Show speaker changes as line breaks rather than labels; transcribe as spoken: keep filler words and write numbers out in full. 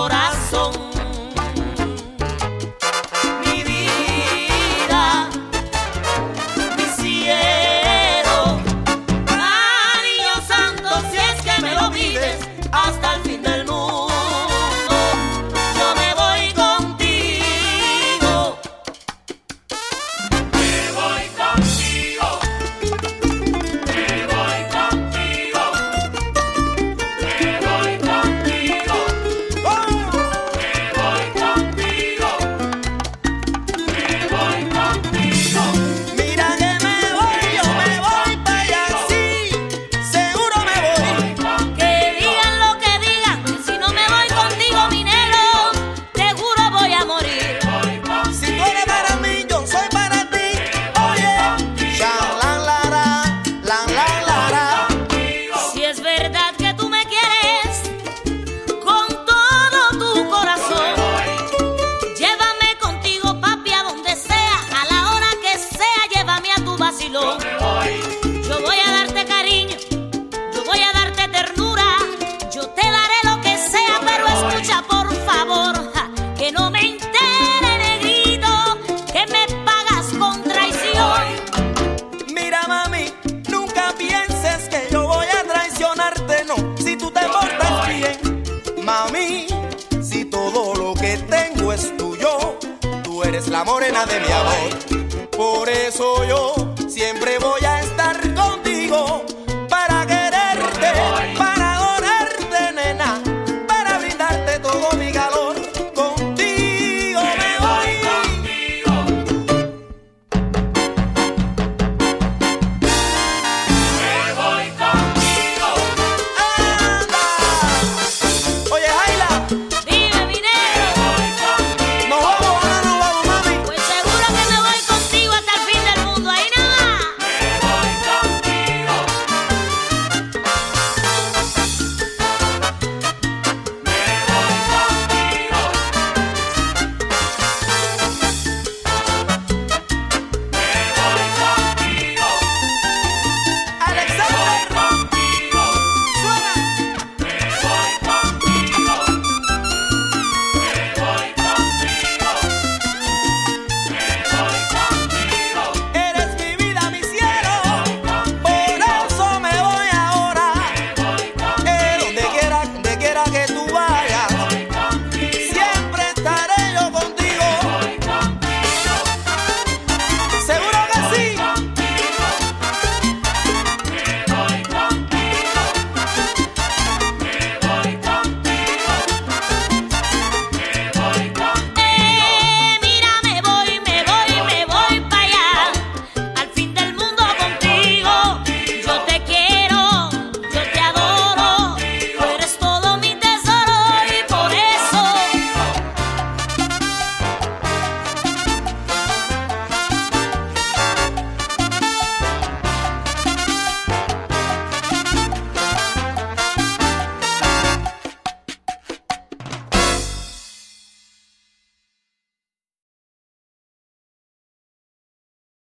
corazón. Mi vida, mi cielo, cariño santo, si es que me lo pides, hasta el fin del mundo. Yo me voy contigo.
Me voy contigo. Me voy contigo. Me voy contigo.
¡Oh!
Me voy contigo. Me voy contigo.
Mira que me voy, yo me voy para allá, sí, seguro me voy.
Que digan lo que digan, si no me voy contigo, mi negro, seguro voy a morir.
Si tú eres para mí, yo soy para ti. Oye, shan, lan, lara, lan, lan, lara.
Si es verdad que tú me quieres con todo tu corazón, llévame contigo, papi, a donde sea, a la hora que sea, llévame a tu vacilón. Yo voy a darte cariño, yo voy a darte ternura, yo te daré lo que sea, pero escucha por favor, ja, que no me entere, negrito, que me pagas con traición.
Mira, mami, nunca pienses que yo voy a traicionarte, no. Si tú te portas bien, mami, si todo lo que tengo es tuyo, tú eres la morena de mi amor. Por eso yo siempre voy a estar contigo.